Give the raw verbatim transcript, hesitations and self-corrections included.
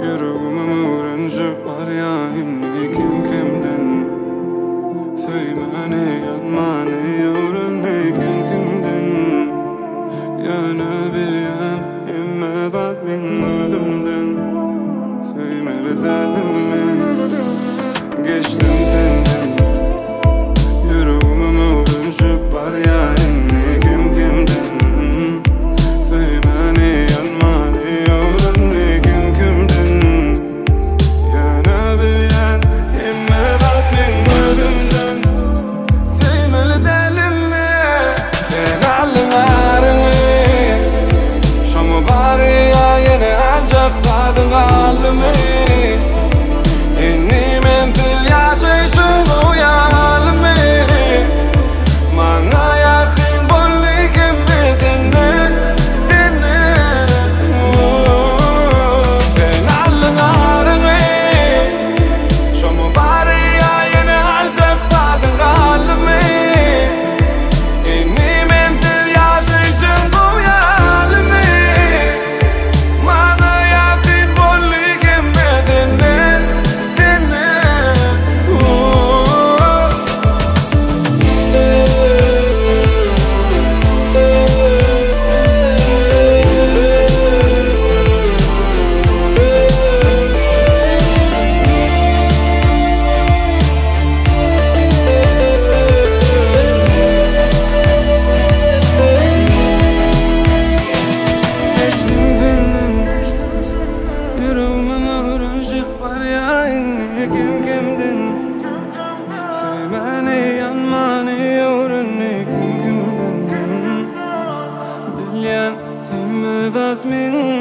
Yüreğime öğrenci var ya himni kim kimden. Söymeni yanmani öğrenni kim kimden. Yana bilyen himme zat min ödümden. Söymeli delim men geçtim senden. Yüreğime öğrenci var ya himni kim kimden. Söymeni yanmani öğrenni kim kimden. Yana bilyen himme zat min ödümden. Söymeli delim men sen allarını. Şomu bari ya yine ancak vadın alımı. Inni men til yaşayışın bu yalımı. Bana yakın bolli kim bitinde. Dinle sen allarını. Şomu bari ya yine ancak vadın alımı. Inni men til yaşayışın bu yalımı. Bana yakın bolli kim bitinde. Dinle geçtim benim. Yüreğime öğrenci var ya inni kim kimden. Söymeni yanmani öğrenni kim kimden. Bilyen himme zat min